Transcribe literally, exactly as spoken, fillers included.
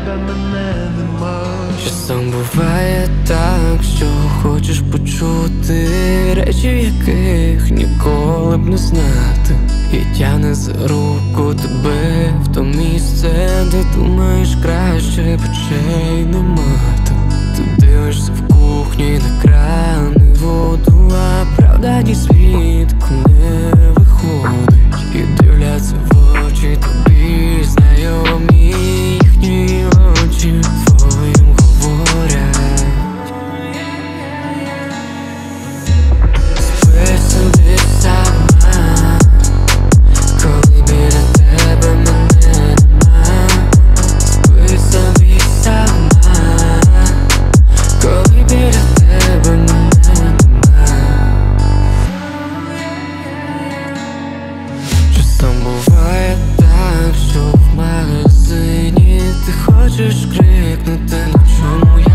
тебе мене нема. Часом буває так, що хочеш почути речі, яких ніколи б не знати. І тягне за руку тебе в то місце, де думаєш, краще б очей не мати. Ти дивишся в кухні на кран і воду, а правда ні свідку не виходить. І дивляться в очі тобі знайомі, їхні очі твоїм говорять. Спи собі сама, коли біля тебе мене нема. Спи собі сама, коли біля тебе мене нема. Часом буває так, що в магазині ти хочеш крикнути, на чому я